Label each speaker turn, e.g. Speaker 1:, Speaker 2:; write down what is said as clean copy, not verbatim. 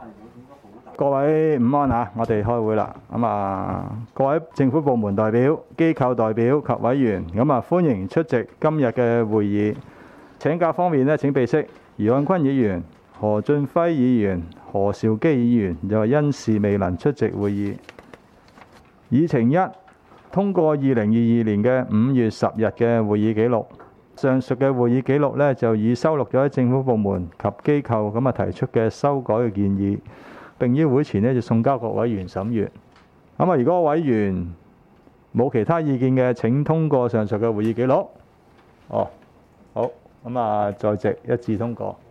Speaker 1: 各位午安啊！我哋開會啦。各位政府部門代表、機構代表及委員，歡迎出席今日嘅會議。請假方面呢，請備悉：余漢坤議員、何俊輝議員、何兆基議員又因事未能出席會議。議程一，通過2022年嘅5月10日嘅會議記錄。上述嘅會議記錄呢，就已收錄咗政府部門及機構提出嘅修改嘅建議，並於會前呢就送交各委員審閱。如果委員冇其他意見嘅，請通過上述嘅會議記錄。好，在席一致通過。